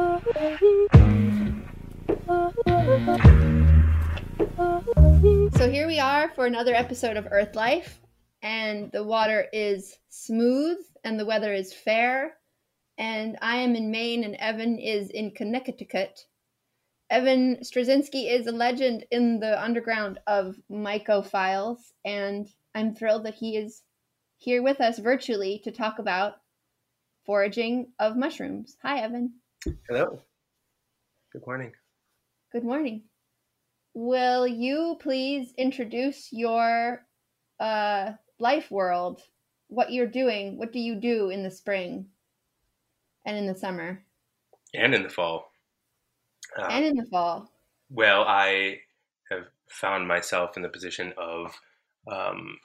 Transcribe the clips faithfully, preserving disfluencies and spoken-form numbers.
So here we are for another episode of Earth Life, and the water is smooth and the weather is fair, and I am in Maine and Evan is in Connecticut. Evan Straczynski is a legend in the underground of Mycophiles, and I'm thrilled that he is here with us virtually to talk about foraging of mushrooms. Hi, Evan. Hello. Good morning. Good morning. Will you please introduce your uh, life world? What you're doing? What do you do in the spring and in the summer? And in the fall. Uh, and in the fall. Well, I have found myself in the position of um,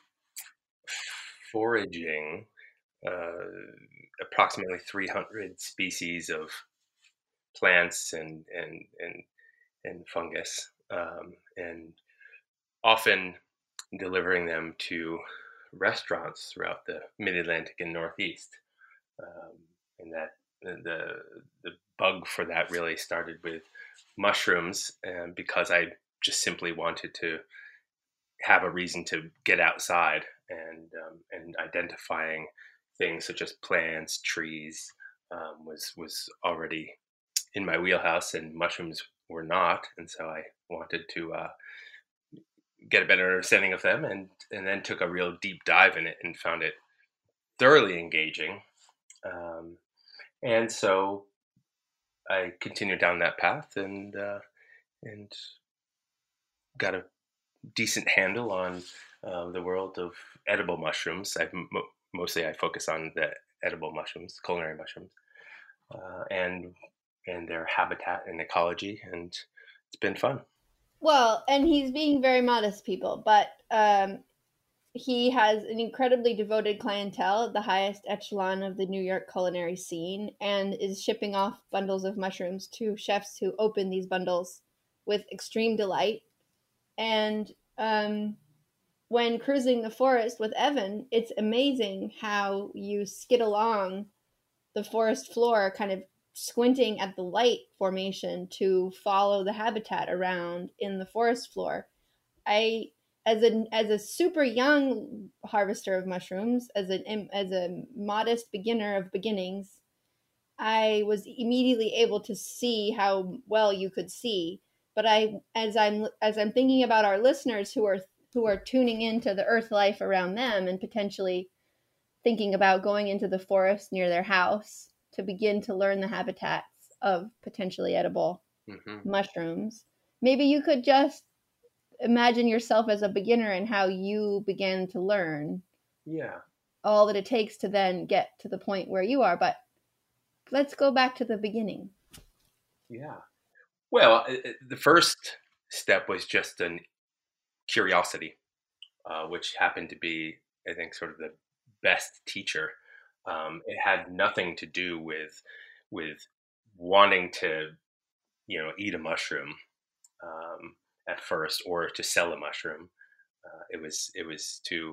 foraging uh, approximately three hundred species of plants and and and, and fungus, um, and often delivering them to restaurants throughout the Mid-Atlantic and Northeast. Um, and that the the bug for that really started with mushrooms, and because I just simply wanted to have a reason to get outside, and um, and identifying things such as plants, trees, um, was was already in my wheelhouse, and mushrooms were not, and so I wanted to uh, get a better understanding of them, and and then took a real deep dive in it and found it thoroughly engaging. Um, and so I continued down that path, and uh, and got a decent handle on uh, the world of edible mushrooms. I mo- mostly I focus on the edible mushrooms, culinary mushrooms, uh, and and their habitat and ecology, and it's been fun. Well, and he's being very modest, people, but um, he has an incredibly devoted clientele at the highest echelon of the New York culinary scene, and is shipping off bundles of mushrooms to chefs who open these bundles with extreme delight. And um, when cruising the forest with Evan, it's amazing how you skid along the forest floor, kind of squinting at the light formation to follow the habitat around in the forest floor. I, as a as a super young harvester of mushrooms, as an as a modest beginner of beginnings, I was immediately able to see how well you could see. But I, as I'm as I'm thinking about our listeners who are who are tuning into the earth life around them and potentially thinking about going into the forest near their house to begin to learn the habitats of potentially edible Mm-hmm. mushrooms, maybe you could just imagine yourself as a beginner and how you began to learn Yeah. all that it takes to then get to the point where you are. But let's go back to the beginning. Yeah. Well, it, it- the first step was just an curiosity, uh, which happened to be, I think, sort of the best teacher. Um, it had nothing to do with with wanting to, you know, eat a mushroom um, at first, or to sell a mushroom. Uh, it was it was to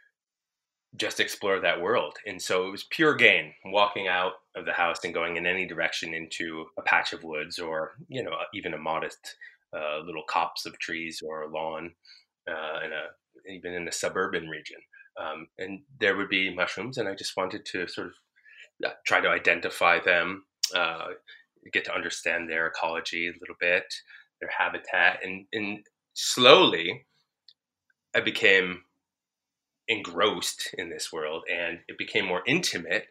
just explore that world, and so it was pure gain. Walking out of the house and going in any direction into a patch of woods, or you know, even a modest uh, little copse of trees or a lawn, uh, in a even in a suburban region, um, and there would be mushrooms, and I just wanted to sort of uh, try to identify them, uh, get to understand their ecology a little bit, their habitat, and and slowly I became engrossed in this world, and it became more intimate,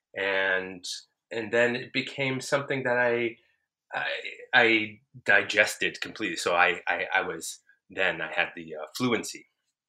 and and then it became something that I I, I digested completely. So I, I I was then I had the uh, fluency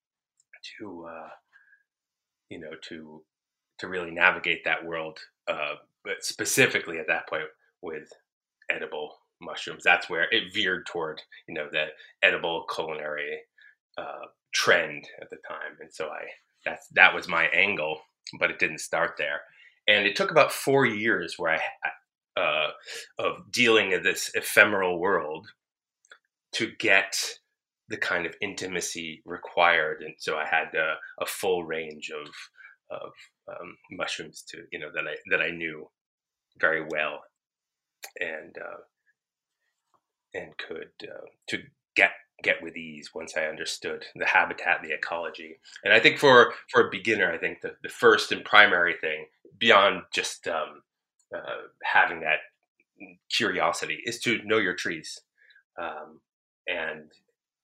to uh, you know to to really navigate that world, uh, but specifically at that point with edible mushrooms. That's where it veered toward, you know, the edible culinary uh, trend at the time, and so I that's that was my angle, but it didn't start there, and it took about four years where I uh, of dealing in this ephemeral world to get the kind of intimacy required, and so I had a, a full range of of um, mushrooms to, you know, that I that I knew very well. and uh, and could uh, to get get with ease once I understood the habitat, the ecology. And I think for for a beginner, I think the, the first and primary thing beyond just um, uh, having that curiosity is to know your trees, um, and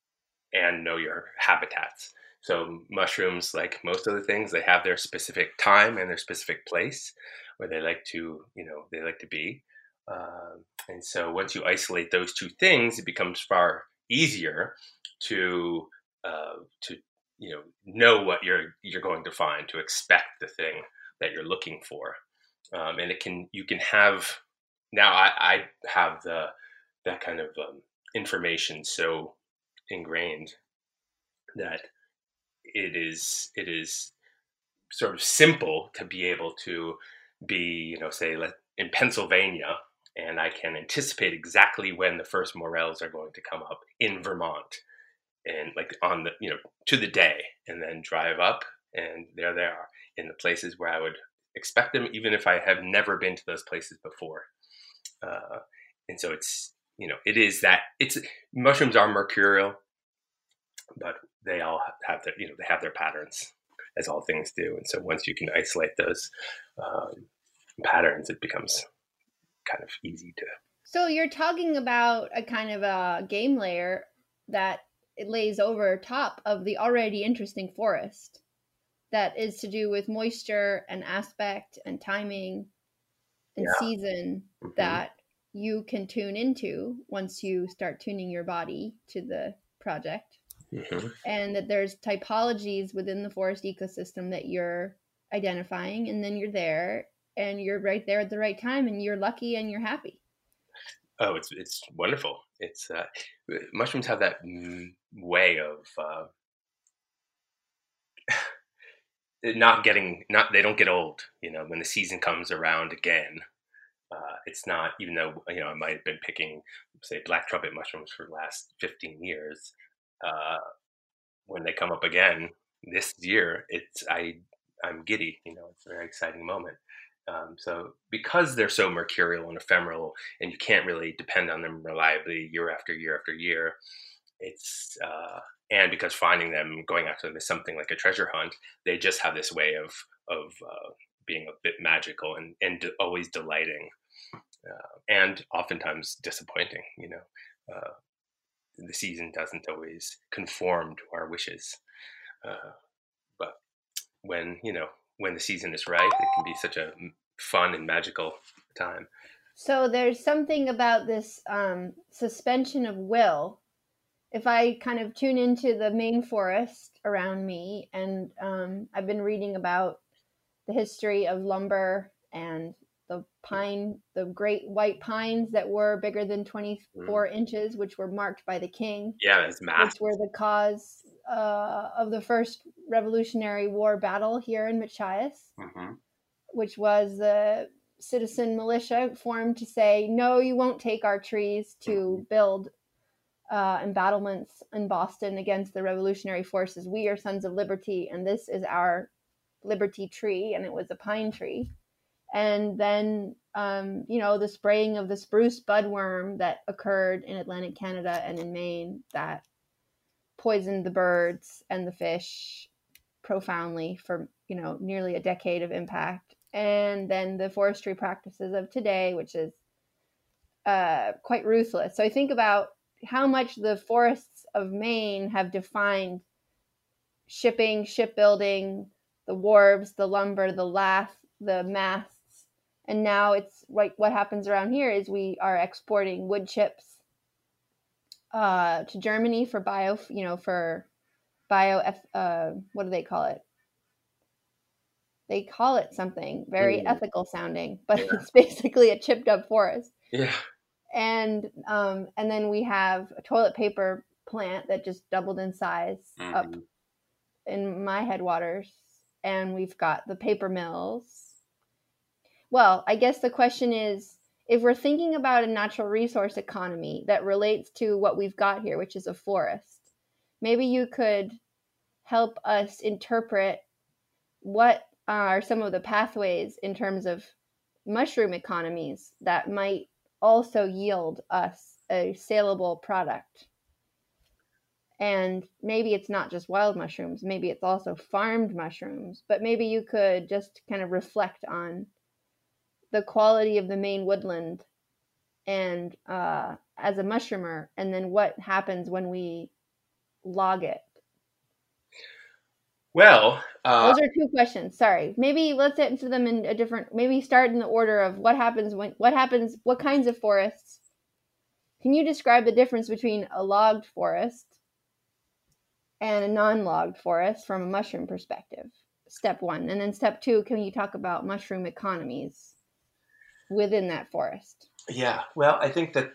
and know your habitats. So mushrooms, like most of the things, they have their specific time and their specific place where they like to, you know, they like to be. Um, and so once you isolate those two things, it becomes far easier to uh, to you know know what you're you're going to find, to expect the thing that you're looking for. Um, and it can you can have now I, I have the that kind of um, information so ingrained that it is it is sort of simple to be able to be, you know, say let, in Pennsylvania, and I can anticipate exactly when the first morels are going to come up in Vermont, and like on the, you know, to the day, and then drive up, and there they are in the places where I would expect them, even if I have never been to those places before. Uh, and so it's, you know, it is that it's mushrooms are mercurial, but they all have their, you know, they have their patterns, as all things do. And so once you can isolate those um, patterns, it becomes kind of easy to. So you're talking about a kind of a game layer that it lays over top of the already interesting forest that is to do with moisture and aspect and timing and Yeah. season, Mm-hmm. that you can tune into once you start tuning your body to the project. Mm-hmm. And that there's typologies within the forest ecosystem that you're identifying, and then you're there and you're right there at the right time, and you're lucky and you're happy. Oh, it's it's wonderful. It's uh, mushrooms have that way of uh, not getting not they don't get old. You know, when the season comes around again, uh, it's not, even though, you know, I might have been picking, say, black trumpet mushrooms for the last fifteen years. Uh, when they come up again this year, it's I I'm giddy. You know, it's a very exciting moment. Um, so because they're so mercurial and ephemeral, and you can't really depend on them reliably year after year after year, it's uh, and because finding them, going after them, is something like a treasure hunt. They just have this way of of uh, being a bit magical and and de- always delighting, uh, and oftentimes disappointing. You know, uh, the season doesn't always conform to our wishes, uh, but when, you know, when the season is right, it can be such a fun and magical time. So there's something about this um, suspension of will. If I kind of tune into the main forest around me, and um, I've been reading about the history of lumber and the pine, the great white pines that were bigger than twenty-four mm. inches, which were marked by the king. Yeah, that's massive. Which were the cause uh, of the first Revolutionary War battle here in Machias, mm-hmm. which was the citizen militia formed to say, no, you won't take our trees to mm-hmm. build uh, embattlements in Boston against the revolutionary forces. We are sons of liberty, and this is our liberty tree, and it was a pine tree. And then, um, you know, the spraying of the spruce budworm that occurred in Atlantic Canada and in Maine that poisoned the birds and the fish profoundly for, you know, nearly a decade of impact. And then the forestry practices of today, which is uh, quite ruthless. So I think about how much the forests of Maine have defined shipping, shipbuilding, the wharves, the lumber, the lath, the masts. And now it's like what happens around here is we are exporting wood chips uh, to Germany for bio, you know, for bio, uh, what do they call it? They call it something very mm. ethical sounding, but yeah. It's basically a chipped up forest. Yeah. And um, and then we have a toilet paper plant that just doubled in size mm-hmm. up in my headwaters. And we've got the paper mills. Well, I guess the question is, if we're thinking about a natural resource economy that relates to what we've got here, which is a forest, maybe you could help us interpret what are some of the pathways in terms of mushroom economies that might also yield us a saleable product. And maybe it's not just wild mushrooms, maybe it's also farmed mushrooms, but maybe you could just kind of reflect on the quality of the Maine woodland and uh, as a mushroomer, and then what happens when we log it. Well, uh, those are two questions. Sorry, maybe let's answer them in a different. Maybe start in the order of what happens when what happens. What kinds of forests? Can you describe the difference between a logged forest and a non-logged forest from a mushroom perspective? Step one, and then step two. Can you talk about mushroom economies within that forest? Yeah. Well, I think that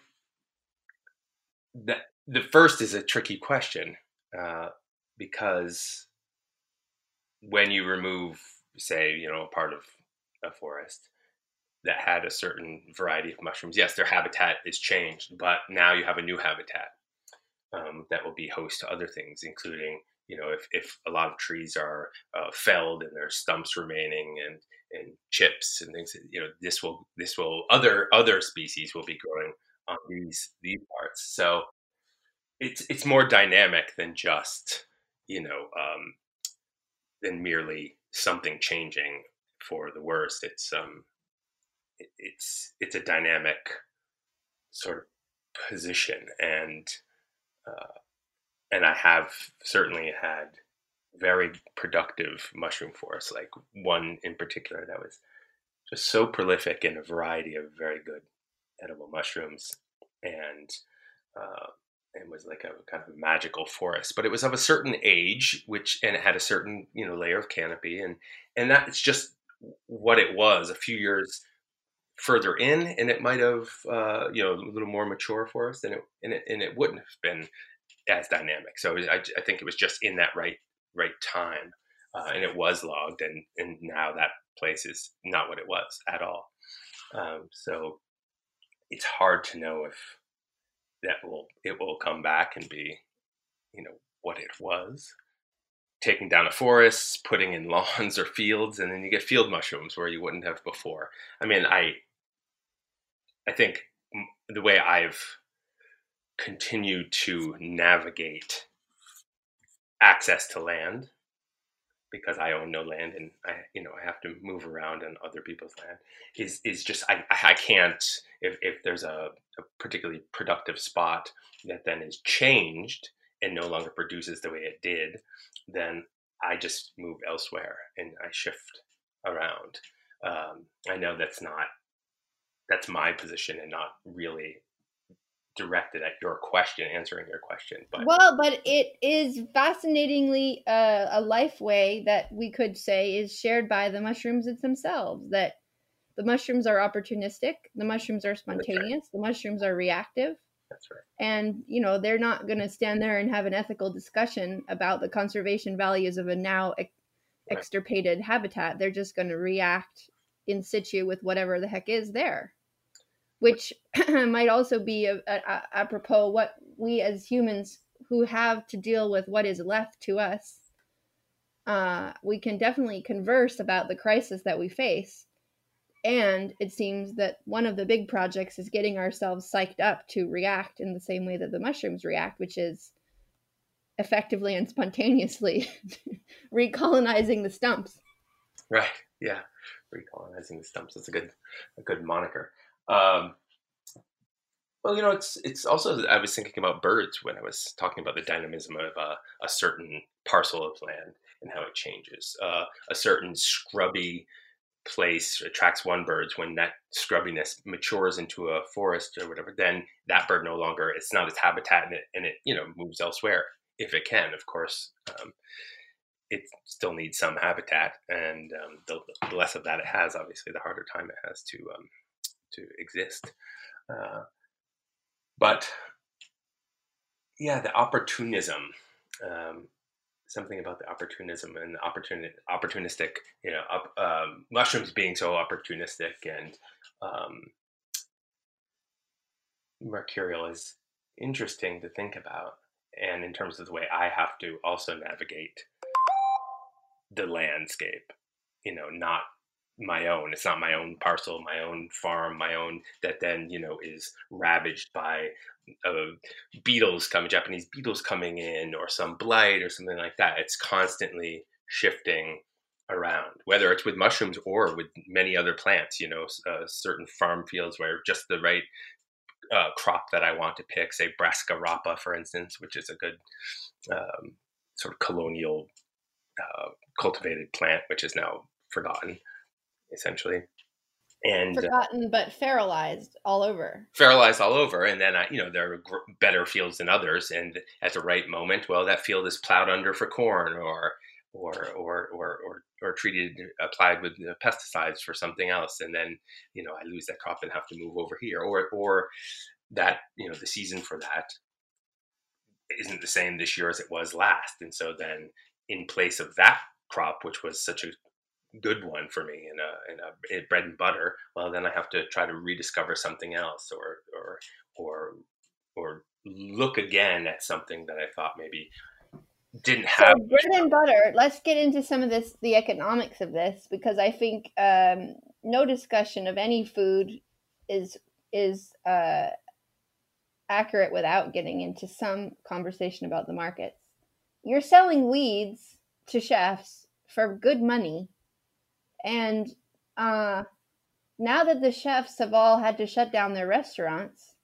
the the first is a tricky question uh, because when you remove, say, you know, a part of a forest that had a certain variety of mushrooms, yes, their habitat is changed, but now you have a new habitat um, that will be host to other things, including, you know, if, if a lot of trees are uh, felled and there's stumps remaining and and chips and things, you know, this will this will other other species will be growing on these these parts. So it's it's more dynamic than just, you know, um, than merely something changing for the worst. It's um it, it's it's a dynamic sort of position, and uh, and I have certainly had very productive mushroom forests, like one in particular that was just so prolific in a variety of very good edible mushrooms, and uh, and was like a kind of magical forest. But it was of a certain age, which and it had a certain, you know, layer of canopy, and and that's just what it was. A few years further in, and it might have uh, you know, a little more mature forest, and it and it and it wouldn't have been as dynamic. So I, I think it was just in that right right time, uh, and it was logged, and and now that place is not what it was at all. Um, so it's hard to know if that will it will come back and be, you know, what it was. Taking down a forest, putting in lawns or fields, and then you get field mushrooms where you wouldn't have before. I mean, I I think the way I've continued to navigate access to land, because I own no land and I, you know, I have to move around on other people's land, is is just I I can't, if if there's a, a particularly productive spot that then is changed and no longer produces the way it did, then I just move elsewhere and I shift around. Um, I know that's not that's my position and not really directed at your question, answering your question, but Well, but it is fascinatingly uh, a life way that we could say is shared by the mushrooms themselves. That the mushrooms are opportunistic, the mushrooms are that's right. spontaneous, the mushrooms are reactive, That's right. and you know they're not going to stand there and have an ethical discussion about the conservation values of a now ex- Right. extirpated habitat. They're just going to react in situ with whatever the heck is there, which might also be a, a, a, apropos what we as humans who have to deal with what is left to us, uh, we can definitely converse about the crisis that we face. And it seems that one of the big projects is getting ourselves psyched up to react in the same way that the mushrooms react, which is effectively and spontaneously recolonizing the stumps. Right. Yeah. Recolonizing the stumps. That's a good, a good moniker. Um, well, you know, it's it's also I was thinking about birds when I was talking about the dynamism of uh, a certain parcel of land and how it changes. Uh, a certain scrubby place attracts one birds. When that scrubbiness matures into a forest or whatever, then that bird no longer, it's not its habitat, and it, and it you know, moves elsewhere if it can, of course. Um, it still needs some habitat, and um, the, the less of that it has, obviously, the harder time it has to um, to exist. Uh, but yeah, the opportunism, um, something about the opportunism and the opportuni- opportunistic, you know, up, um, mushrooms being so opportunistic and um, mercurial is interesting to think about. And in terms of the way I have to also navigate the landscape, you know, not my own. It's not my own parcel, my own farm, my own, that then, you know, is ravaged by uh, beetles coming, Japanese beetles coming in, or some blight or something like that. It's constantly shifting around, whether it's with mushrooms or with many other plants, you know, uh, certain farm fields where just the right uh, crop that I want to pick, say Brassica rapa, for instance, which is a good um, sort of colonial uh, cultivated plant, which is now forgotten, essentially. And uh, Forgotten but feralized all over. fertilized all over. And then, I, you know, there are gr- better fields than others. And at the right moment, well, that field is plowed under for corn, or or or or or, or treated, applied with uh, pesticides for something else. And then, you know, I lose that crop and have to move over here. Or or that, you know, the season for that isn't the same this year as it was last. And so then, in place of that crop, which was such a good one for me in a, in a in bread and butter, well, then I have to try to rediscover something else, or or or or look again at something that I thought maybe didn't So have. bread and butter. Let's get into some of this, the economics of this, because I think um, no discussion of any food is is uh, accurate without getting into some conversation about the markets. You're selling weeds to chefs for good money, and uh, now that the chefs have all had to shut down their restaurants,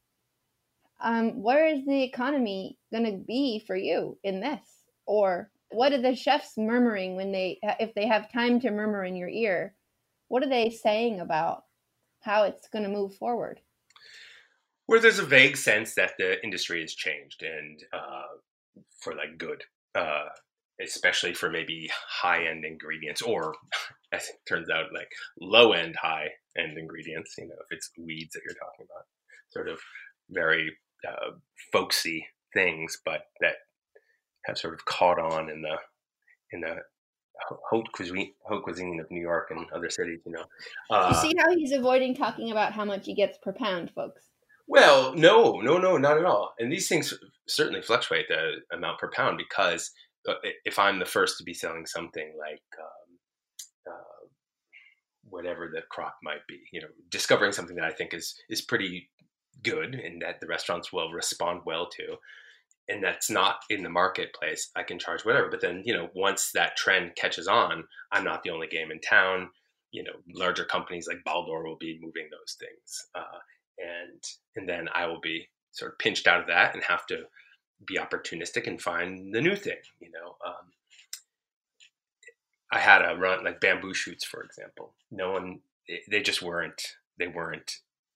um, where is the economy going to be for you in this? Or what are the chefs murmuring when they, if they have time to murmur in your ear, what are they saying about how it's going to move forward? Where there's a vague sense that the industry has changed, and uh, for like good, uh, especially for maybe high end ingredients, or as it turns out, like low end, high end ingredients. You know, if it's weeds that you're talking about, sort of very uh, folksy things, but that have sort of caught on in the in the haute cuisine, haute cuisine of New York and other cities. You know, You uh, see how he's avoiding talking about how much he gets per pound, folks. well, no, no, no, not at all. And these things certainly fluctuate the amount per pound, because uh, if I'm the first to be selling something like um, uh, whatever the crop might be, you know, discovering something that I think is is pretty good and that the restaurants will respond well to, and that's not in the marketplace, I can charge whatever. But then, you know, once that trend catches on, I'm not the only game in town. You know, larger companies like Baldor will be moving those things, uh, and and then I will be sort of pinched out of that and have to be opportunistic and find the new thing. You know, um, I had a run like bamboo shoots, for example. No one, they just weren't, they weren't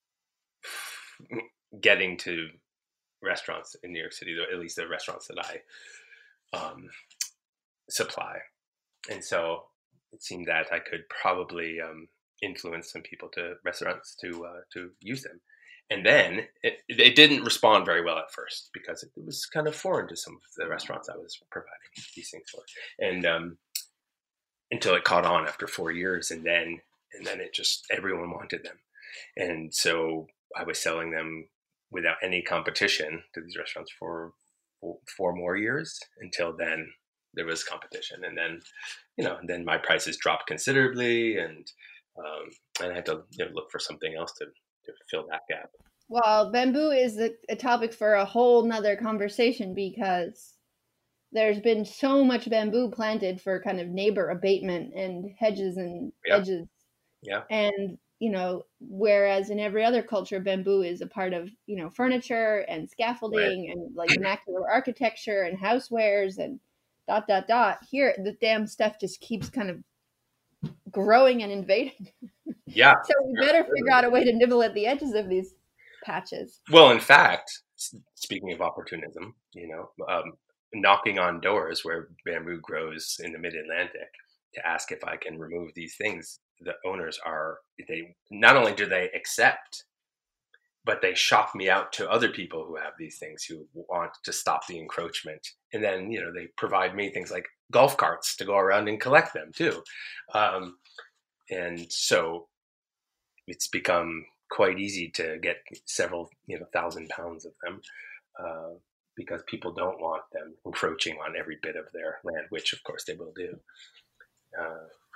getting to restaurants in New York City, at least the restaurants that I um, supply. And so it seemed that I could probably um, influence some people to restaurants to uh, to use them. And then it, it didn't respond very well at first, because it was kind of foreign to some of the restaurants I was providing these things for. And um, until it caught on after four years, and then and then it just, everyone wanted them, and so I was selling them without any competition to these restaurants for four, four more years, until then there was competition, and then you know then my prices dropped considerably, and um, and I had to, you know, look for something else to, to fill that gap. Well, bamboo is a, a topic for a whole nother conversation, because there's been so much bamboo planted for kind of neighbor abatement and hedges and Yeah, edges. yeah, And, you know, whereas in every other culture, bamboo is a part of, you know, furniture and right. scaffolding and like vernacular architecture and housewares and dot, dot, dot. Here, the damn stuff just keeps kind of growing and invading. Yeah. So we better figure out a way to nibble at the edges of these patches. Well, in fact, speaking of opportunism, you know, um, knocking on doors where bamboo grows in the mid-Atlantic to ask if I can remove these things, the owners are, they not only do they accept, but they shop me out to other people who have these things, who want to stop the encroachment. And then, you know, they provide me things like golf carts to go around and collect them too. Um, and so it's become quite easy to get several, you know, thousand pounds of them, uh, because people don't want them encroaching on every bit of their land, which of course they will do. Uh,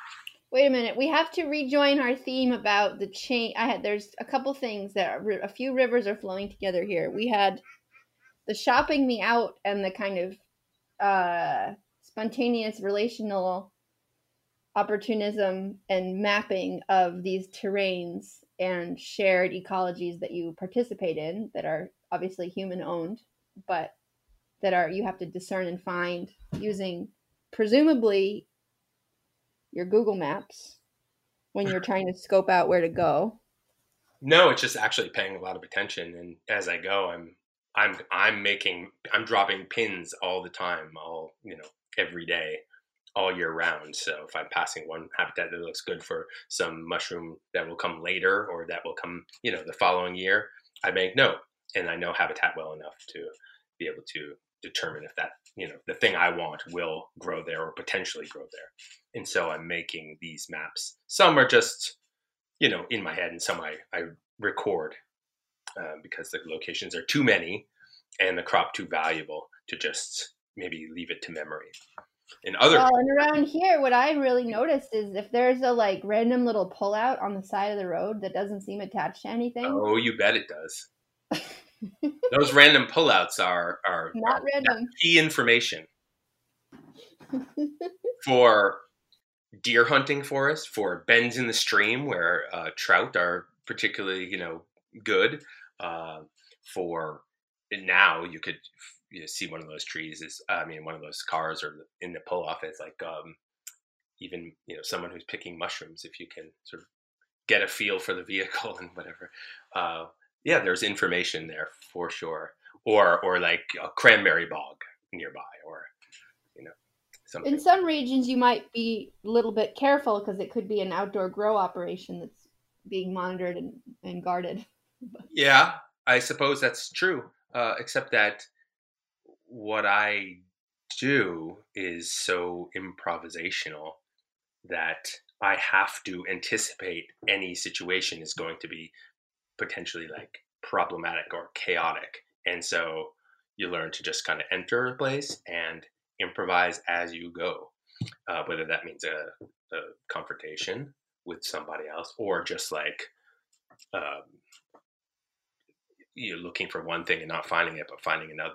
Wait a minute. We have to rejoin our theme about the chain. I had there's a couple things that are, a few rivers are flowing together here. We had the shopping me out and the kind of uh, spontaneous relational opportunism and mapping of these terrains and shared ecologies that you participate in that are obviously human owned, but that are you have to discern and find using presumably your Google Maps when you're trying to scope out where to go. No, it's just actually paying a lot of attention, and as I go, I'm I'm I'm making I'm dropping pins all the time, all you know, every day, all year round. So if I'm passing one habitat that looks good for some mushroom that will come later or that will come, you know, the following year, I make note, and I know habitat well enough to be able to determine if that, you know, the thing I want will grow there or potentially grow there. And so I'm making these maps. Some are just, you know, in my head, and some I, I record uh, because the locations are too many and the crop too valuable to just maybe leave it to memory. In other, Well, and around here, what I really noticed is if there's a like random little pullout on the side of the road that doesn't seem attached to anything. oh, you bet it does. Those random pullouts are are, Not are random. key information for deer hunting for us, for bends in the stream where uh, trout are particularly, you know, good. Uh, for now, you could you know, see one of those trees is, I mean, one of those cars or in the pull off is like um, even you know someone who's picking mushrooms. If you can sort of get a feel for the vehicle and whatever, uh, yeah, there's information there for sure. Or or like a cranberry bog nearby, or you know something. In some regions, you might be a little bit careful because it could be an outdoor grow operation that's being monitored and, and guarded. Yeah, I suppose that's true. Uh, except that what I do is so improvisational that I have to anticipate any situation is going to be potentially like problematic or chaotic. And so you learn to just kind of enter a place and improvise as you go, uh, whether that means a, a confrontation with somebody else or just like um, you're looking for one thing and not finding it, but finding another.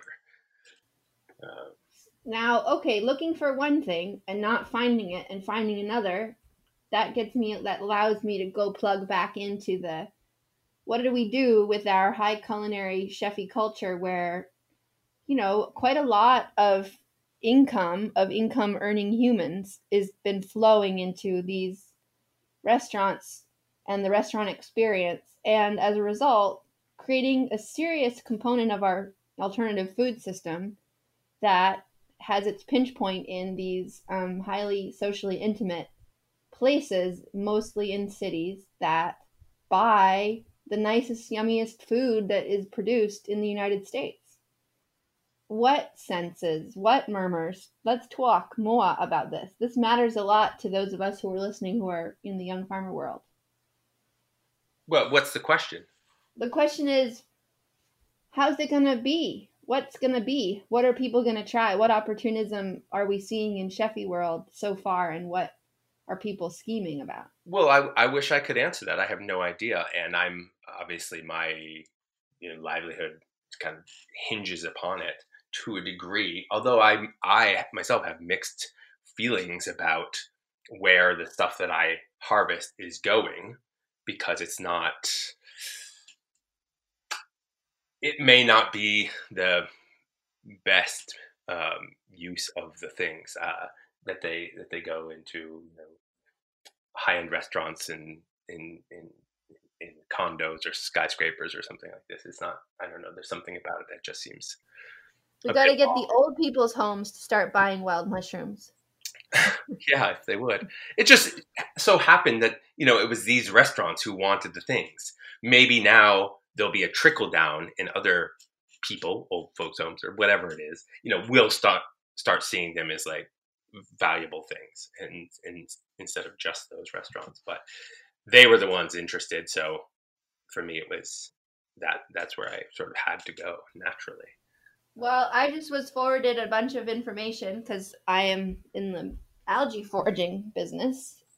Uh, Now, okay, looking for one thing and not finding it and finding another, that gets me, that allows me to go plug back into the what do we do with our high culinary chefy culture where, you know, quite a lot of income, of income earning humans, is been flowing into these restaurants and the restaurant experience. And as a result, creating a serious component of our alternative food system that has its pinch point in these um, highly socially intimate places, mostly in cities, that buy the nicest, yummiest food that is produced in the United States. What senses, what murmurs? Let's talk more about this. This matters a lot to those of us who are listening who are in the young farmer world. well, what's the question? The question is, how's it going to be? What's going to be? What are people going to try? What opportunism are we seeing in Sheffy world so far, and what are people scheming about? Well, I, I wish I could answer that. I have no idea, and I'm obviously my you know livelihood kind of hinges upon it to a degree. Although I I myself have mixed feelings about where the stuff that I harvest is going, because it's not. It may not be the best um, use of the things uh, that they that they go into. You know, high end restaurants and in, in in condos or skyscrapers or something like this. It's not. I don't know. There's something about it that just seems We a got to bit get off. the old people's homes to start buying wild mushrooms. Yeah, if they would. It just so happened that you know it was these restaurants who wanted the things. Maybe now there'll be a trickle down in other people, old folks' homes or whatever it is. You know, we'll start start seeing them as like valuable things, and and instead of just those restaurants. But they were the ones interested, so for me it was that that's where I sort of had to go naturally. Well, I just was forwarded a bunch of information because I am in the algae foraging business,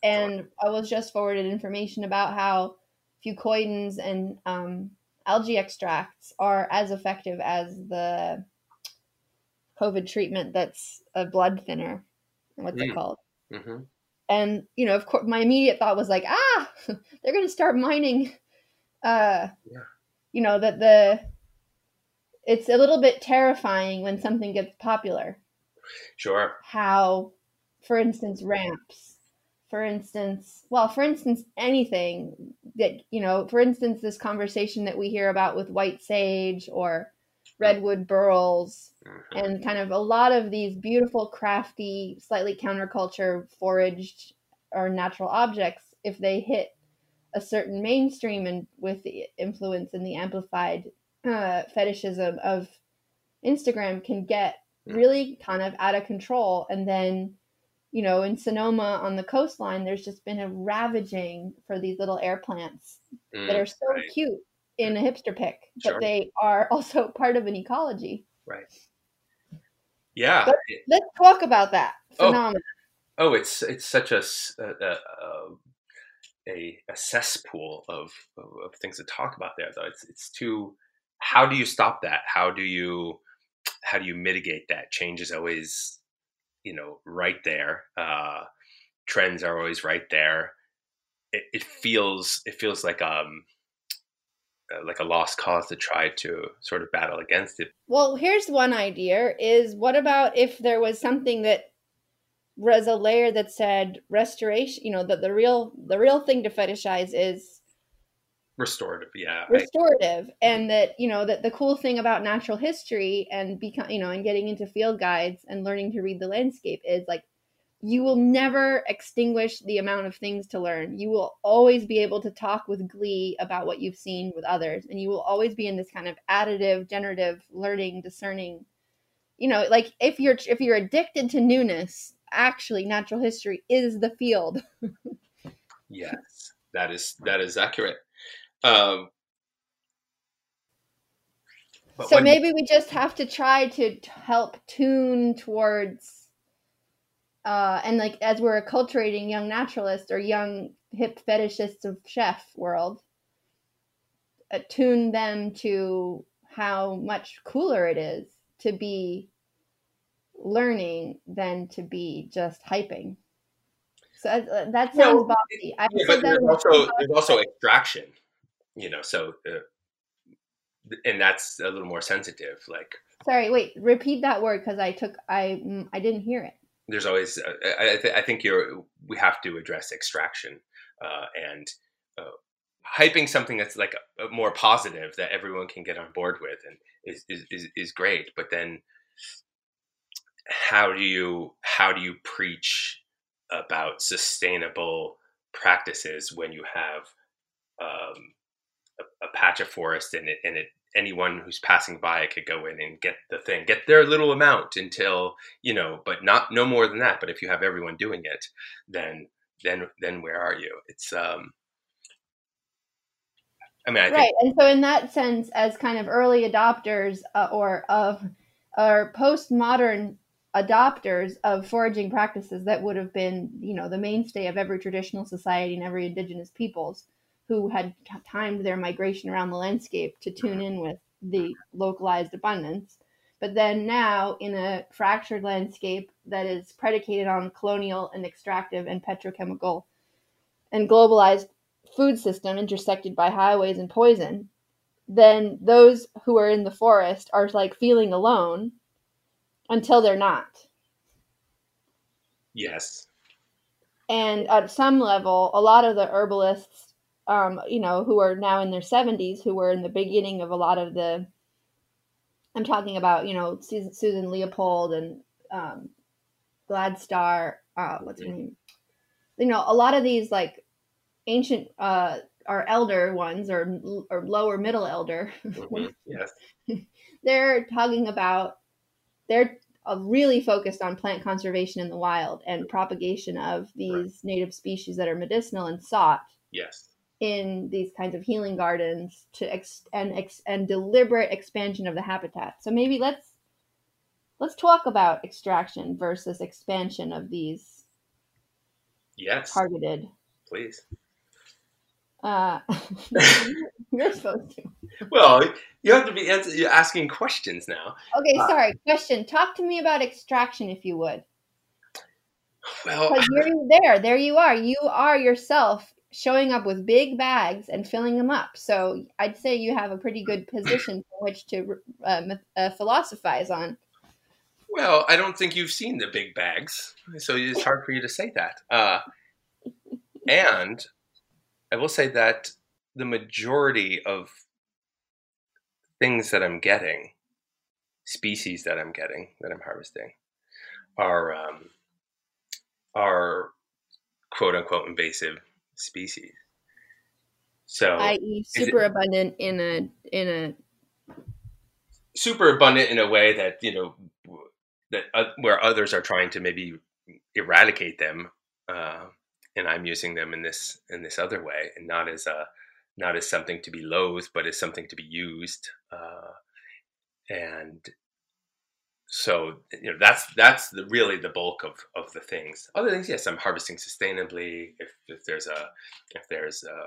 And I was just forwarded information about how fucoidins and um, algae extracts are as effective as the COVID treatment that's a blood thinner. What's it Mm. called? Mm-hmm. And, you know, of course, my immediate thought was like, ah, they're going to start mining, uh, Yeah. you know, that the, it's a little bit terrifying when something gets popular. Sure. How, for instance, ramps, for instance, well, for instance, anything that, you know, for instance, this conversation that we hear about with white sage or redwood burls, Mm-hmm. and kind of a lot of these beautiful, crafty, slightly counterculture foraged or natural objects, if they hit a certain mainstream and with the influence and the amplified uh, fetishism of Instagram, can get really kind of out of control. And then, you know, in Sonoma on the coastline, there's just been a ravaging for these little air plants Mm, that are so right. cute in a hipster pic, but Sure. they are also part of an ecology. Right. Yeah. But let's talk about that phenomenon. Oh, oh it's it's such a a, a, a cesspool of, of of things to talk about there. Though it's it's too. How do you stop that? How do you how do you mitigate that? Change is always, you know, right there. Uh, trends are always right there. It, it feels it feels like um like a lost cause to try to sort of battle against it. Well, here's one idea: is what about if there was something that was a layer that said restoration? You know, that the real the real thing to fetishize is restorative. Yeah, restorative, I, and that, you know, that the cool thing about natural history and become, you know, and getting into field guides and learning to read the landscape is like, you will never extinguish the amount of things to learn. You will always be able to talk with glee about what you've seen with others. And you will always be in this kind of additive, generative, learning, discerning, you know, like if you're, if you're addicted to newness, actually natural history is the field. Yes, that is, that is accurate. Um, so maybe we just have to try to help tune towards Uh, and like as we're acculturating young naturalists or young hip fetishists of chef world, attune them to how much cooler it is to be learning than to be just hyping. So uh, that sounds well, bossy. I yeah, said but that there's also there's also extraction, you know. So, uh, and that's a little more sensitive. Like, sorry, wait, repeat that word because I took I I didn't hear it. There's always, uh, I, th- I think you're, we have to address extraction uh, and uh, hyping something that's like a, a more positive that everyone can get on board with and is, is, is, is great. But then how do you, how do you preach about sustainable practices when you have um, a, a patch of forest and it, and it, anyone who's passing by it could go in and get the thing, get their little amount until, you know, but not, no more than that. But if you have everyone doing it, then, then, then where are you? It's, um, I mean, I right. think, And so in that sense, as kind of early adopters uh, or of, or postmodern adopters of foraging practices that would have been, you know, the mainstay of every traditional society and every indigenous peoples who had timed their migration around the landscape to tune in with the localized abundance. But then now in a fractured landscape that is predicated on colonial and extractive and petrochemical and globalized food system intersected by highways and poison, then those who are in the forest are like feeling alone until they're not. yes. And at some level, a lot of the herbalists, um, you know, who are now in their seventies, who were in the beginning of a lot of the, I'm talking about, you know, Susan, Susan Leopold and um, Gladstar, uh, what's her name? You know, a lot of these like ancient, uh, or elder ones or, or lower middle elder, Mm-hmm. Yes. they're talking about, they're uh, really focused on plant conservation in the wild and propagation of these right. native species that are medicinal and sought. Yes. In these kinds of healing gardens to ex- and ex- and deliberate expansion of the habitat. So maybe let's let's talk about extraction versus expansion of these Yes, targeted. please. Uh, you're supposed to. Well, you have to be answer, you're asking questions now. Okay, Uh, sorry. Question. Talk to me about extraction, if you would. well, Because you're there. There you are. You are yourself showing up with big bags and filling them up. So I'd say you have a pretty good position from which to uh, uh, philosophize on. well, I don't think you've seen the big bags, so it's hard for you to say that. Uh, and I will say that the majority of things that I'm getting, species that I'm getting, that I'm harvesting, are um, are quote unquote invasive species. So that is is it super abundant in a in a super abundant in a way that you know that uh, where others are trying to maybe eradicate them, uh, and I'm using them in this in this other way, and not as a not as something to be loathed, but as something to be used. Uh, and so you know that's that's the really the bulk of of the things. Other things, yes, I'm harvesting sustainably. If if there's a if there's a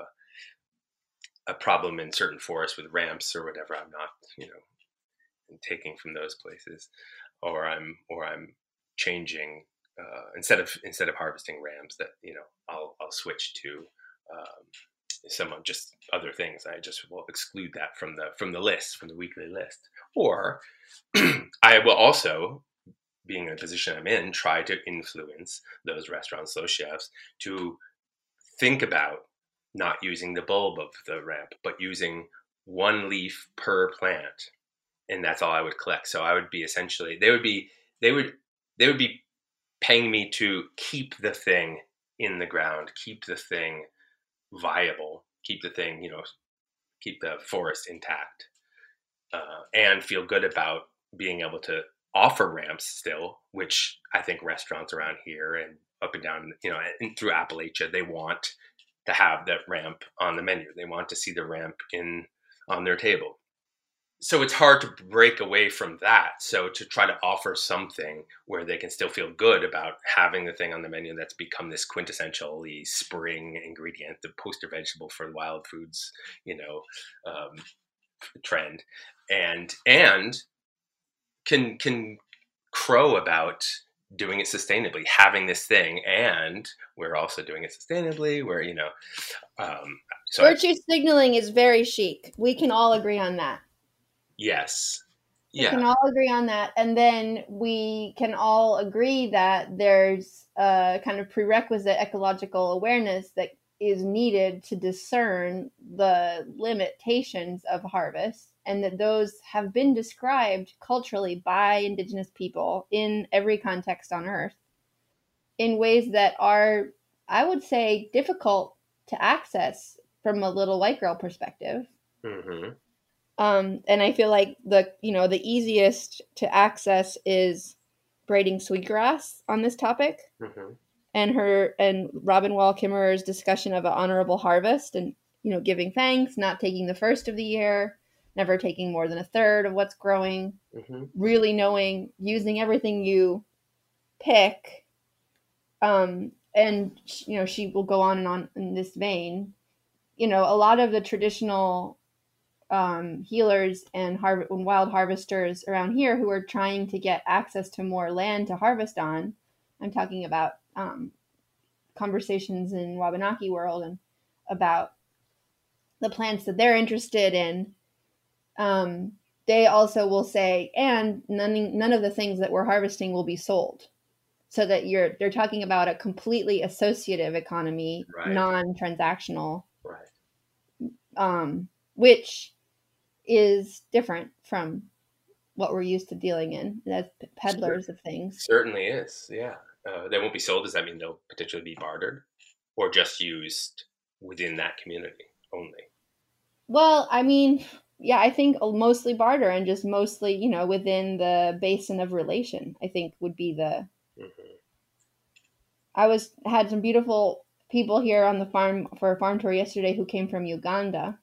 a problem in certain forests with ramps or whatever, I'm not you know taking from those places, or I'm or I'm changing uh, instead of instead of harvesting rams, that you know I'll I'll switch to um, some of just other things. I just will exclude that from the from the list from the weekly list, or I will also, being in the position I'm in, try to influence those restaurants, those chefs, to think about not using the bulb of the ramp, but using one leaf per plant, and that's all I would collect. So I would be essentially they would be they would they would be paying me to keep the thing in the ground, keep the thing viable, keep the thing you know keep the forest intact, uh, and feel good about being able to offer ramps still, which I think restaurants around here and up and down you know and through Appalachia, they want to have that ramp on the menu. They want to see the ramp in on their table. So it's hard to break away from that. So to try to offer something where they can still feel good about having the thing on the menu that's become this quintessentially spring ingredient, the poster vegetable for wild foods, you know, um, trend, and and can can crow about doing it sustainably, having this thing, and we're also doing it sustainably. Where you know, um, so I, virtue signaling is very chic. We can all agree on that. yes, We yeah. can all agree on that. And then we can all agree that there's a kind of prerequisite ecological awareness that is needed to discern the limitations of harvest, and that those have been described culturally by indigenous people in every context on earth in ways that are, I would say, difficult to access from a little white girl perspective. Mm-hmm. Um, and I feel like the you know the easiest to access is braiding sweetgrass on this topic, Mm-hmm. and her and Robin Wall Kimmerer's discussion of an honorable harvest, and you know giving thanks, not taking the first of the year, never taking more than a third of what's growing, Mm-hmm. really knowing, using everything you pick, um, and you know she will go on and on in this vein. You know, a lot of the traditional um, healers and, har- and wild harvesters around here who are trying to get access to more land to harvest on. I'm talking about um, conversations in Wabanaki world and about the plants that they're interested in. Um, they also will say, and none, none of the things that we're harvesting will be sold. So that you're, they're talking about a completely associative economy, Right. non-transactional, Right. um, which is different from what we're used to dealing in as peddlers of things. Certainly is. Yeah. Uh, they won't be sold. Does that mean they'll potentially be bartered, or just used within that community only? Well, I mean, yeah, I think mostly barter and just mostly, you know, within the basin of relation, I think would be the. Mm-hmm. I was had some beautiful people here on the farm for a farm tour yesterday who came from Uganda,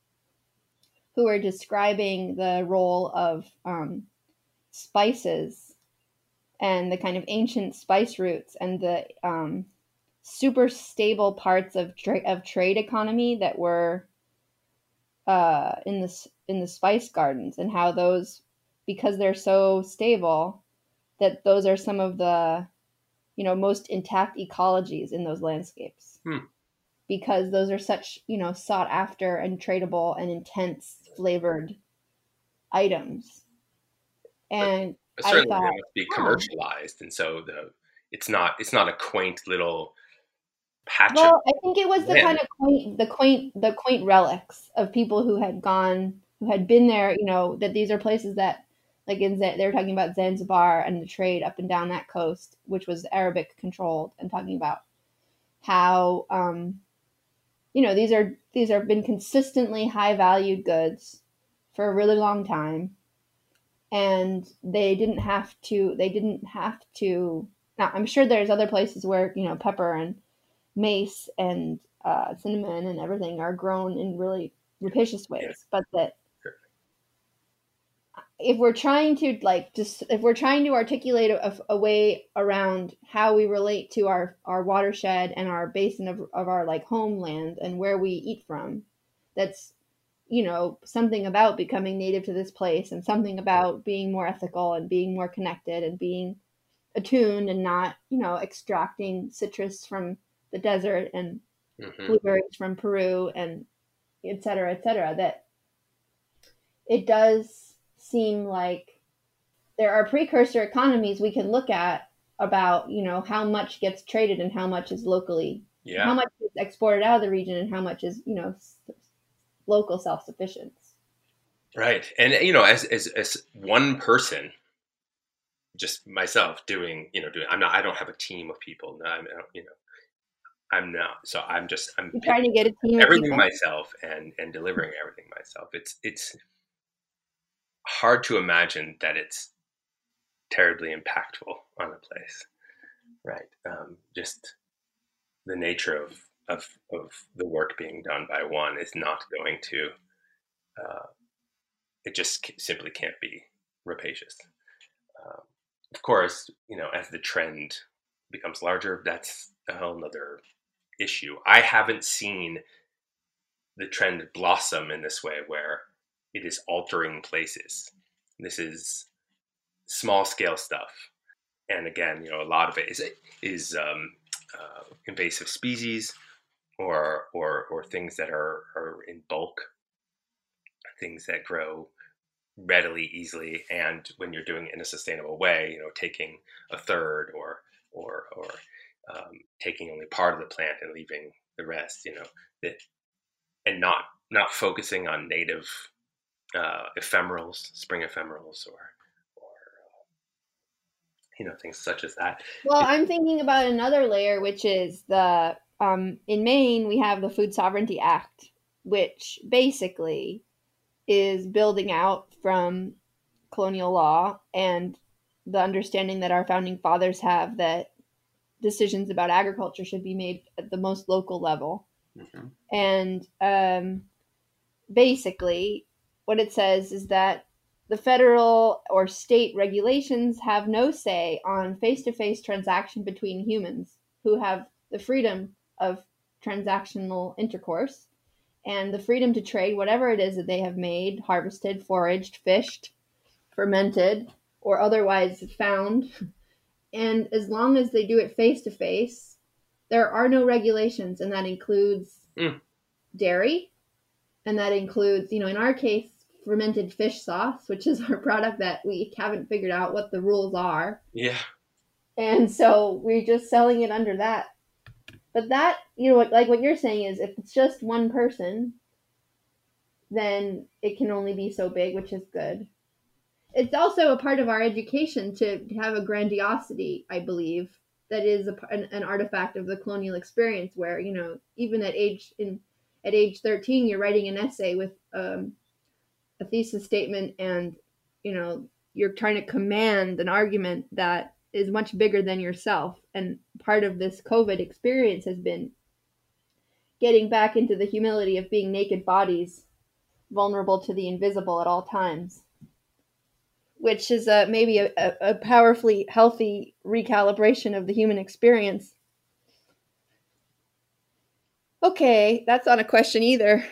who were describing the role of um, spices and the kind of ancient spice roots and the um, super stable parts of tra- of trade economy that were uh, in the in the spice gardens, and how those, because they're so stable, that those are some of the, you know, most intact ecologies in those landscapes, Hmm. because those are such, you know, sought after and tradable and intense flavored items. But, And but I certainly thought, they must be huh, commercialized, and so the it's not it's not a quaint little patch of well, I think it was the land. kind of quaint, the quaint, the quaint relics of people who had gone, who had been there. You know, that these are places that, like in Z- they were talking about Zanzibar and the trade up and down that coast, which was Arabic controlled, and talking about how, um, you know, these are these have been consistently high valued goods for a really long time, and they didn't have to. They didn't have to. Now, I'm sure there's other places where, you know, pepper and mace and uh, cinnamon and everything are grown in really rapacious Yeah, ways, but that sure. if we're trying to like just if we're trying to articulate a, a way around how we relate to our our watershed and our basin of, of our like homeland and where we eat from, that's, you know, something about becoming native to this place, and something about being more ethical and being more connected and being attuned, and not, you know, extracting citrus from the desert and Hmm. blueberries from Peru, and et cetera, et cetera, that it does seem like there are precursor economies we can look at about, you know, how much gets traded and how much is locally, how Yeah, much is exported out of the region and how much is, you know, local self-sufficiency. right. And you know, as as as one person, just myself doing, you know, doing. I'm not. I don't have a team of people. No, I'm, I don't, you know, I'm not. So I'm just. I'm You're trying picking to get a team of everything people. myself and and delivering everything myself. It's it's hard to imagine that it's terribly impactful on a place, right? Um, just the nature of, of of the work being done by one is not going to. Uh, it just simply can't be rapacious. Um, of course, you know, as the trend becomes larger, that's a whole nother issue. I haven't seen the trend blossom in this way where it is altering places. This is small scale stuff, and again, you know, a lot of it is is um, uh, invasive species or or or things that are are in bulk, things that grow readily, easily, and when you're doing it in a sustainable way, you know, taking a third or or or um, taking only part of the plant and leaving the rest, you know, that, and not not focusing on native uh, ephemerals, spring ephemerals, or or you know, things such as that. Well, It, I'm thinking about another layer, which is the um, in Maine we have the Food Sovereignty Act, which basically is building out from colonial law and the understanding that our founding fathers have, that decisions about agriculture should be made at the most local level. mm-hmm. And um, basically, what it says is that the federal or state regulations have no say on face to face transaction between humans who have the freedom of transactional intercourse and the freedom to trade whatever it is that they have made, harvested, foraged, fished, fermented, or otherwise found. And as long as they do it face to face, there are no regulations, and that includes mm, dairy, and that includes, you know, in our case, fermented fish sauce, which is our product that we haven't figured out what the rules are. yeah, And so we're just selling it under that. But that, you know, like what you're saying is, if it's just one person, then it can only be so big, which is good. It's also a part of our education to have a grandiosity, I believe, that is a, an, an artifact of the colonial experience, where, you know, even at age in at age thirteen, you're writing an essay with um, a thesis statement, and, you know, you're trying to command an argument that is much bigger than yourself. And part of this COVID experience has been getting back into the humility of being naked bodies, vulnerable to the invisible at all times, which is a, maybe a, a powerfully healthy recalibration of the human experience. Okay, that's not a question either.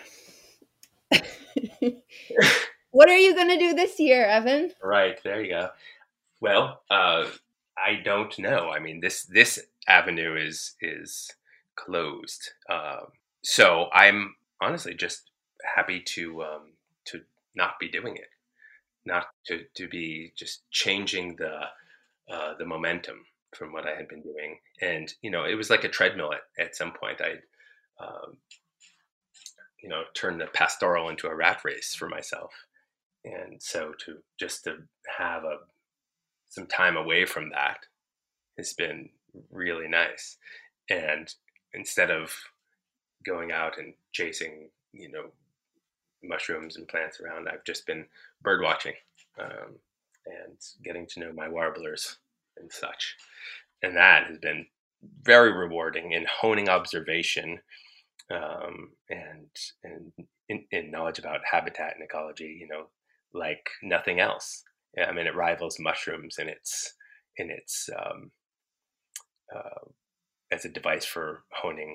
What are you going to do this year, Evan? Right, there you go. Well, uh, I don't know. I mean, this this avenue is is closed. Um, so I'm honestly just happy to um, to not be doing it, not to, to be just changing the uh, the momentum from what I had been doing. And you know, it was like a treadmill at, at some point. I um, you know turned the pastoral into a rat race for myself, and so to just to have a some time away from that has been really nice. And instead of going out and chasing, you know, mushrooms and plants around, I've just been bird watching um, and getting to know my warblers and such. And that has been very rewarding in honing observation um, and and in, in knowledge about habitat and ecology. You know, like nothing else. Yeah, I mean, it rivals mushrooms in its in its um, uh, as a device for honing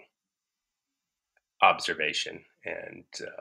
observation, and uh,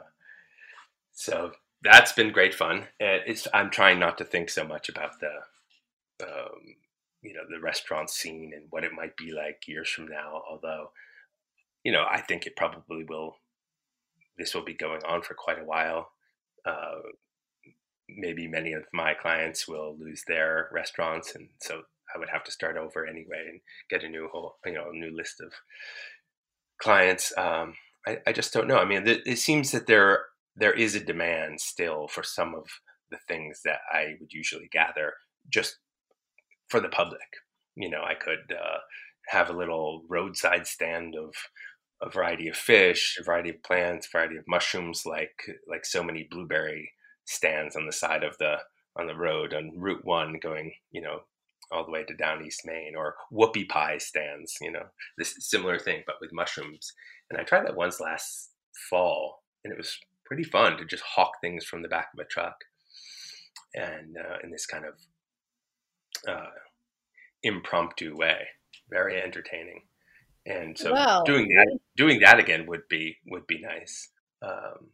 so that's been great fun. And it's I'm trying not to think so much about the um, you know the restaurant scene and what it might be like years from now. Although you know I think it probably will. This will be going on for quite a while. Uh, Maybe many of my clients will lose their restaurants, and so I would have to start over anyway and get a new whole you know a new list of clients. Um, I, I just don't know. I mean, th- it seems that there there is a demand still for some of the things that I would usually gather just for the public. You know, I could uh, have a little roadside stand of a variety of fish, a variety of plants, a variety of mushrooms, like like so many blueberry stands on the side of the on the road on Route One, going you know all the way to down East Main, or whoopie pie stands. You know, this similar thing, but with mushrooms. And I tried that once last fall, and it was pretty fun to just hawk things from the back of a truck, and uh, in this kind of uh, impromptu way, very entertaining. And so Well, doing that doing that again would be would be nice. Um,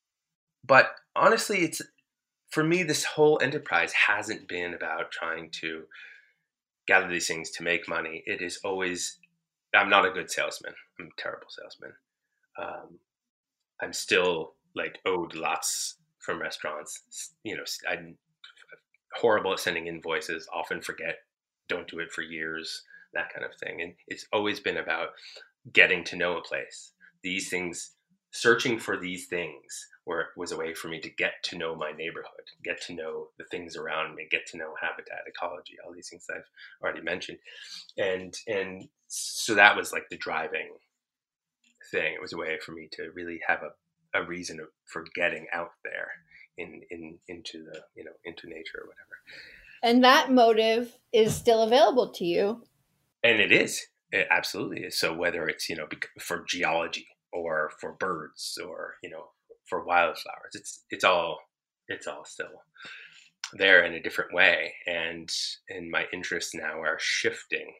but honestly, it's for me, this whole enterprise hasn't been about trying to gather these things to make money. It is always I'm not a good salesman. I'm a terrible salesman. Um, I'm still like owed lots from restaurants. You know, I'm horrible at sending invoices. Often forget. Don't do it for years. That kind of thing. And it's always been about getting to know a place. These things, searching for these things, where it was a way for me to get to know my neighborhood, get to know the things around me, get to know habitat, ecology, all these things I've already mentioned, and and so that was like the driving thing. It was a way for me to really have a, a reason for getting out there in in into the you know into nature or whatever. and that motive is still available to you. And it is. It absolutely is. So whether it's, you know, for geology or for birds or, you know, for wildflowers, it's it's all it's all still there in a different way. And and my interests now are shifting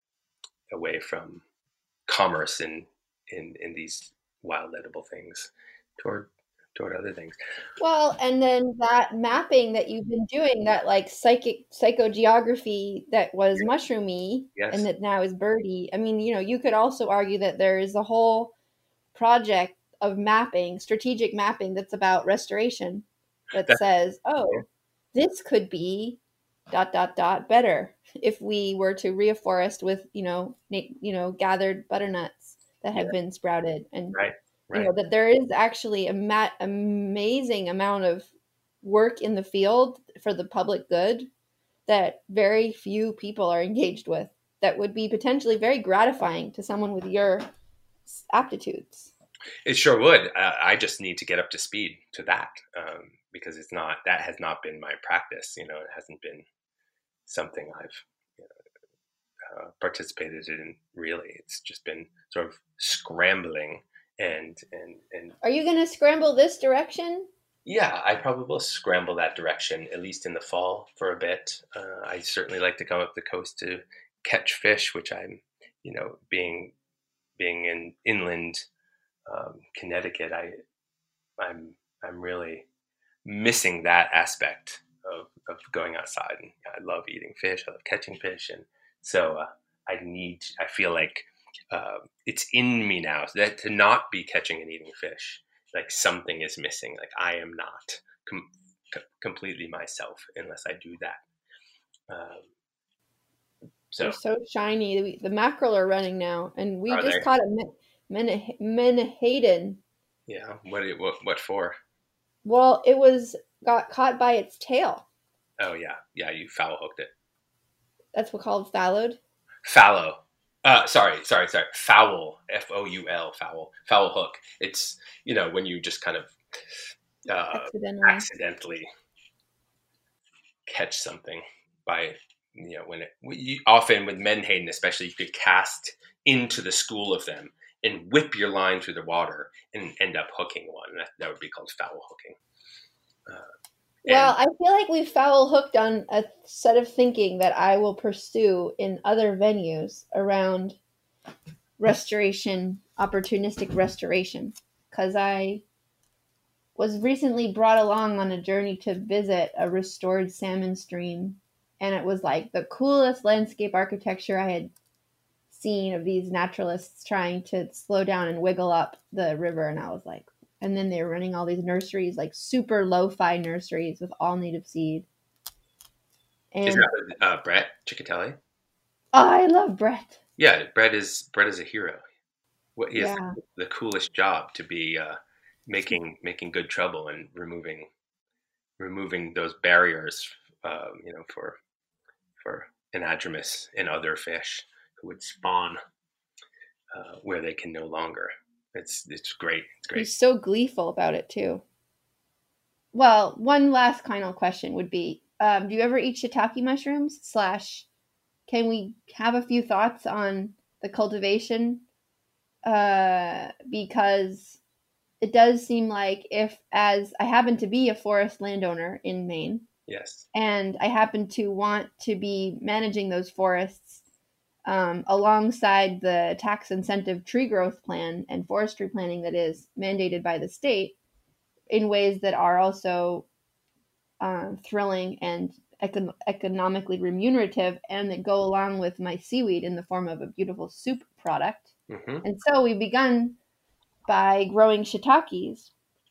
away from commerce in in, in these wild edible things toward toward other things. Well, and then that mapping that you've been doing, that like psychic psychogeography that was mushroomy and Yes. that now is birdie. I mean, you know, you could also argue that there is a whole project of mapping, strategic mapping that's about restoration that That's, says, oh, this could be dot dot dot better if we were to reforest with, you know, na- you know, gathered butternuts that have yeah, been sprouted, and right. you Right. know that there is actually a ma- amazing amount of work in the field for the public good that very few people are engaged with, that would be potentially very gratifying to someone with your aptitudes. It sure would. Uh, I just need to get up to speed to that um, because it's not that has not been my practice. You know, it hasn't been something I've you know, uh, participated in. Really, it's just been sort of scrambling and and and. Are you going to scramble this direction? Yeah, I probably will scramble that direction at least in the fall for a bit. Uh, I certainly like to come up the coast to catch fish, which I'm, you know, being being in inland um, Connecticut, I I'm I'm really missing that aspect of, of going outside. And I love eating fish. I love catching fish, and so uh, I need. I feel like uh, it's in me now that to not be catching and eating fish, like something is missing. Like I am not com- completely myself unless I do that. Um, They're so so shiny. The, the mackerel are running now, and we are just they? caught a men- men- menhaden. Yeah. What? What? What for? Well, it was got caught by its tail. Oh yeah, yeah. You foul hooked it. That's what called fallowed. Fallow. Uh, sorry, sorry, sorry. Foul. F O U L. Foul. Foul hook. It's you know when you just kind of uh, Accidentally. accidentally catch something by you know when it you, often with menhaden especially you could cast into the school of them and whip your line through the water and end up hooking one. That, that would be called foul hooking. Uh, Well, and I feel like we foul hooked on a set of thinking that I will pursue in other venues around restoration, opportunistic restoration, because I was recently brought along on a journey to visit a restored salmon stream, and it was like the coolest landscape architecture I had seen of these naturalists trying to slow down and wiggle up the river. And I was like, and then they were running all these nurseries, like super lo-fi nurseries with all native seed. is And that uh, Brett Ciccatelli? oh, I love Brett. Yeah, Brett is Brett is a hero. What he has Yeah. the coolest job to be uh, making making good trouble and removing removing those barriers, um, you know, for for anadromous and other fish who would spawn uh, where they can no longer. It's it's great. It's great. He's so gleeful about it too. Well, one last final question would be, um, do you ever eat shiitake mushrooms? Slash, can we have a few thoughts on the cultivation? Uh, because it does seem like if, as I happen to be a forest landowner in Maine, Yes. and I happen to want to be managing those forests um, alongside the tax incentive tree growth plan and forestry planning that is mandated by the state in ways that are also uh, thrilling and econ- economically remunerative, and that go along with my seaweed in the form of a beautiful soup product. Mm-hmm. And so we begun by growing shiitakes.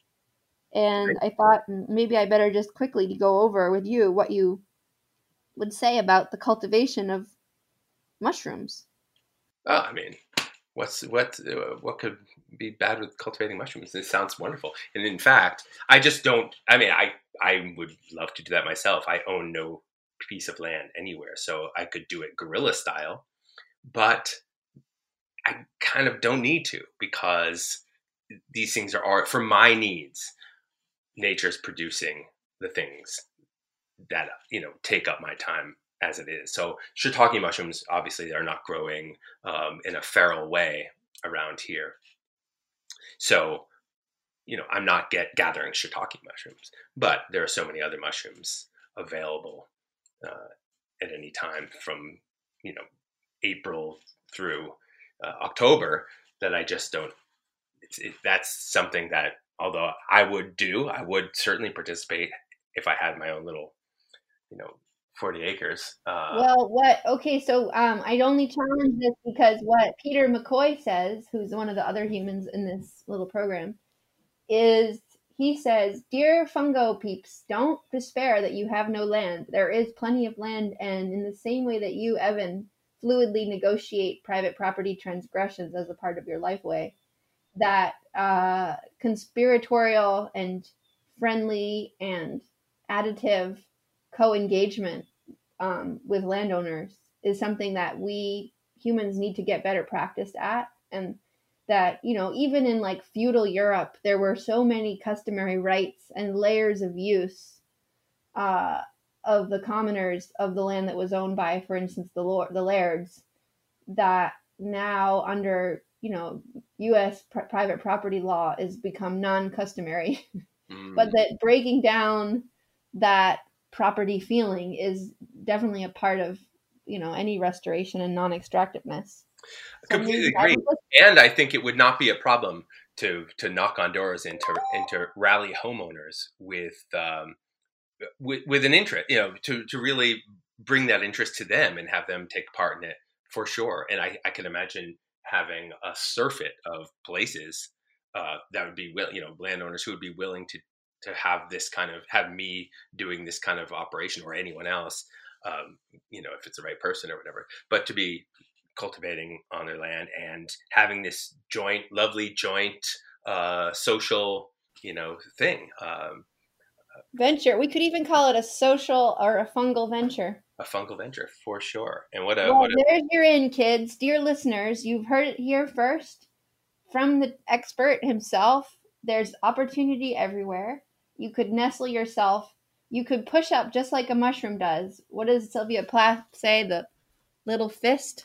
And I thought maybe I better just quickly go over with you what you would say about the cultivation of mushrooms. Oh, I mean, what's what uh, what could be bad with cultivating mushrooms? It sounds wonderful. And in fact, I just don't. I mean, I I would love to do that myself. I own no piece of land anywhere, so I could do it guerrilla style, but I kind of don't need to because these things are art for my needs. Nature's producing the things that you know take up my time as it is. So shiitake mushrooms obviously are not growing um, in a feral way around here. So you know I'm not get gathering shiitake mushrooms, but there are so many other mushrooms available uh, at any time from you know April through uh, October that I just don't. It's, it, that's something that although I would do, I would certainly participate if I had my own little you know forty acres. Uh, Well, what? Okay, so um, I'd only challenge this because what Peter McCoy says, who's one of the other humans in this little program, is he says, "Dear fungo peeps, don't despair that you have no land. There is plenty of land, and in the same way that you, Evan, fluidly negotiate private property transgressions as a part of your lifeway, that uh, conspiratorial and friendly and additive co-engagement um, with landowners is something that we humans need to get better practiced at. And that, you know, even in like feudal Europe, there were so many customary rights and layers of use uh, of the commoners of the land that was owned by, for instance, the lord, the lairds, that now under, you know, U S pr- private property law is become non-customary. But mm, that breaking down that property feeling is definitely a part of, you know, any restoration and non-extractiveness. I So completely maybe I agree, would look. and I think it would not be a problem to to knock on doors and to and to rally homeowners with um, with, with an interest, you know, to to really bring that interest to them and have them take part in it for sure. And I, I can imagine having a surfeit of places uh, that would be will you know landowners who would be willing to to have this kind of have me doing this kind of operation, or anyone else, um, you know, if it's the right person or whatever, but to be cultivating on their land and having this joint, lovely joint uh, social, you know, thing. Um, Venture. We could even call it a social or a fungal venture. A fungal venture for sure. And what a well, what a, there's your in, kids, dear listeners. You've heard it here first from the expert himself. There's opportunity everywhere. You could nestle yourself. You could push up just like a mushroom does. What does Sylvia Plath say? The little fist.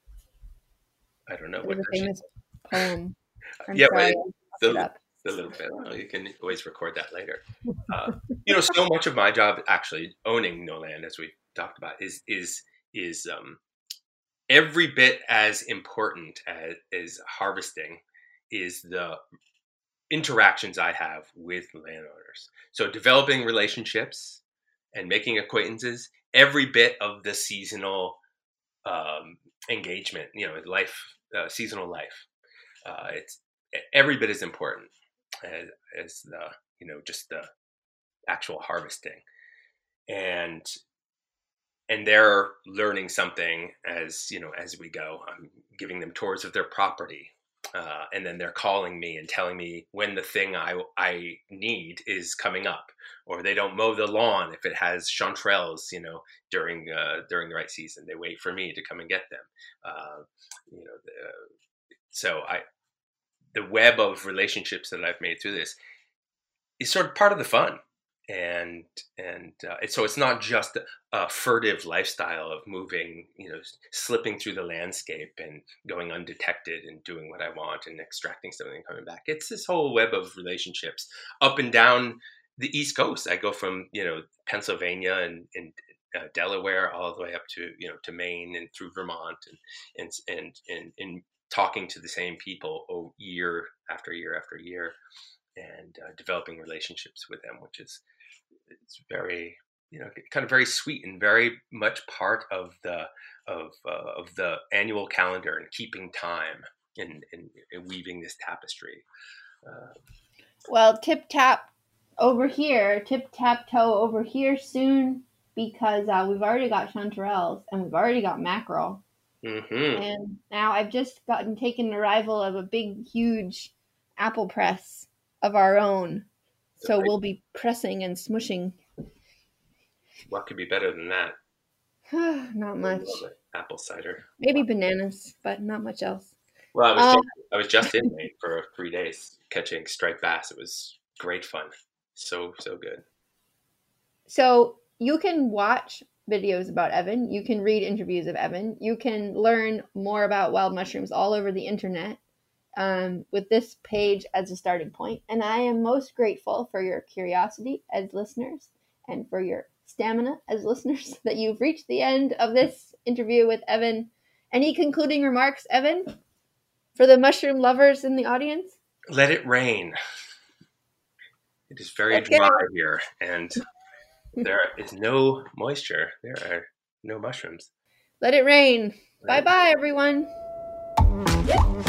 I don't know. It was what a famous poem. I'm yeah, sorry, but the, the little bit. Well, you can always record that later. Uh, you know, so much of my job, actually, owning no land, as we talked about, is is is um, every bit as important as, as harvesting is the interactions I have with landowners. So developing relationships and making acquaintances, every bit of the seasonal um, engagement, you know, life, uh, seasonal life. Uh, it's every bit as important as, as the, you know, just the actual harvesting. And and they're learning something as, you know, as we go. I'm giving them tours of their property. Uh, and then they're calling me and telling me when the thing I, I need is coming up, or they don't mow the lawn if it has chanterelles, you know, during uh, during the right season. They wait for me to come and get them. Uh, you know, the, so I the web of relationships that I've made through this is sort of part of the fun. And and uh, it, so it's not just a furtive lifestyle of moving, you know, slipping through the landscape and going undetected and doing what I want and extracting something and coming back. It's this whole web of relationships up and down the East Coast. I go from, you know, Pennsylvania and, and uh, Delaware all the way up to, you know, to Maine and through Vermont, and and and and, and talking to the same people oh, year after year after year, and uh, developing relationships with them, which is it's very, you know, kind of very sweet and very much part of the of uh, of the annual calendar and keeping time and, and, and weaving this tapestry. Uh, well, tip tap over here, tip tap toe over here soon, because uh, we've already got chanterelles and we've already got mackerel. mm-hmm. And now I've just gotten taken arrival of a big, huge apple press of our own. So we'll be pressing and smushing. What could be better than that? Not much. Apple cider. Maybe bananas, but not much else. Well, I was, uh, just, I was just in Maine for three days catching striped bass. It was great fun. So, so good. So you can watch videos about Evan. You can read interviews of Evan. You can learn more about wild mushrooms all over the internet. Um, with this page as a starting point. And I am most grateful for your curiosity as listeners and for your stamina as listeners that you've reached the end of this interview with Evan. Any concluding remarks, Evan, for the mushroom lovers in the audience? Let it rain. It is very Okay. dry here, and there is no moisture. There are no mushrooms. Let it rain. Bye-bye, everyone.